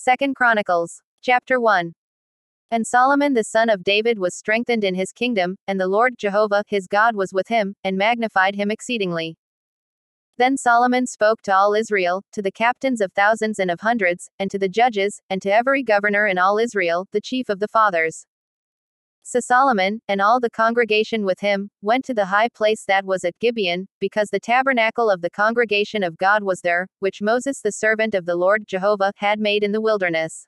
2 Chronicles. Chapter 1. And Solomon the son of David was strengthened in his kingdom, and the Lord Jehovah his God was with him, and magnified him exceedingly. Then Solomon spoke to all Israel, to the captains of thousands and of hundreds, and to the judges, and to every governor in all Israel, the chief of the fathers. So Solomon, and all the congregation with him, went to the high place that was at Gibeon, because the tabernacle of the congregation of God was there, which Moses the servant of the Lord Jehovah had made in the wilderness.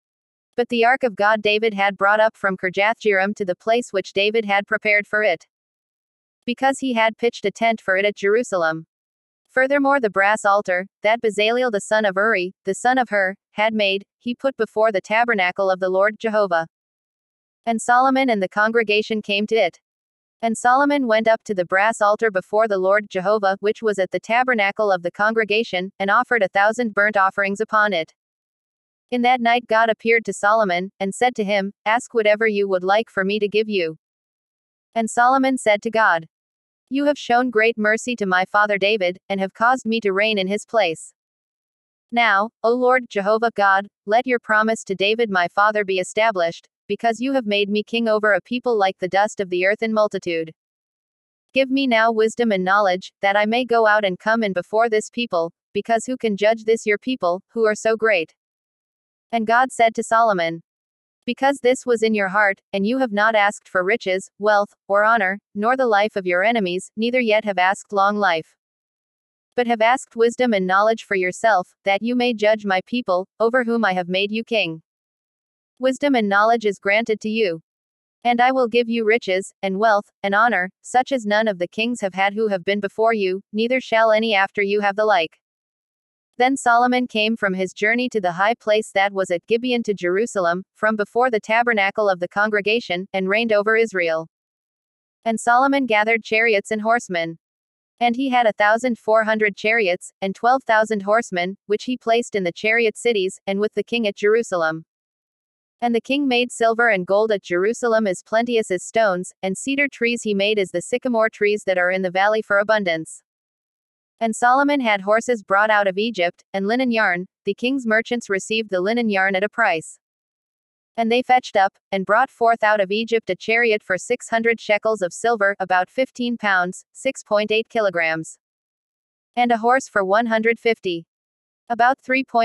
But the ark of God David had brought up from Kirjathjearim to the place which David had prepared for it, because he had pitched a tent for it at Jerusalem. Furthermore, the brass altar, that Bezaleel the son of Uri, the son of Hur, had made, he put before the tabernacle of the Lord Jehovah. And Solomon and the congregation came to it. And Solomon went up to the brass altar before the Lord Jehovah, which was at the tabernacle of the congregation, and offered 1,000 burnt offerings upon it. In that night God appeared to Solomon, and said to him, "Ask whatever you would like for me to give you." And Solomon said to God, "You have shown great mercy to my father David, and have caused me to reign in his place. Now, O Lord Jehovah God, let your promise to David my father be established, because you have made me king over a people like the dust of the earth in multitude. Give me now wisdom and knowledge, that I may go out and come in before this people, because who can judge this your people, who are so great?" And God said to Solomon, "Because this was in your heart, and you have not asked for riches, wealth, or honor, nor the life of your enemies, neither yet have asked long life, but have asked wisdom and knowledge for yourself, that you may judge my people, over whom I have made you king. Wisdom and knowledge is granted to you. And I will give you riches, and wealth, and honor, such as none of the kings have had who have been before you, neither shall any after you have the like." Then Solomon came from his journey to the high place that was at Gibeon to Jerusalem, from before the tabernacle of the congregation, and reigned over Israel. And Solomon gathered chariots and horsemen. And he had 1,400 chariots, and 12,000 horsemen, which he placed in the chariot cities, and with the king at Jerusalem. And the king made silver and gold at Jerusalem as plenteous as stones, and cedar trees he made as the sycamore trees that are in the valley for abundance. And Solomon had horses brought out of Egypt, and linen yarn, the king's merchants received the linen yarn at a price. And they fetched up, and brought forth out of Egypt a chariot for 600 shekels of silver, about 15 pounds, 6.8 kilograms. And a horse for 150. About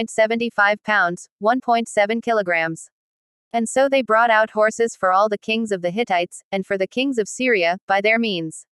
3.75 pounds, 1.7 kilograms. And so they brought out horses for all the kings of the Hittites, and for the kings of Syria, by their means.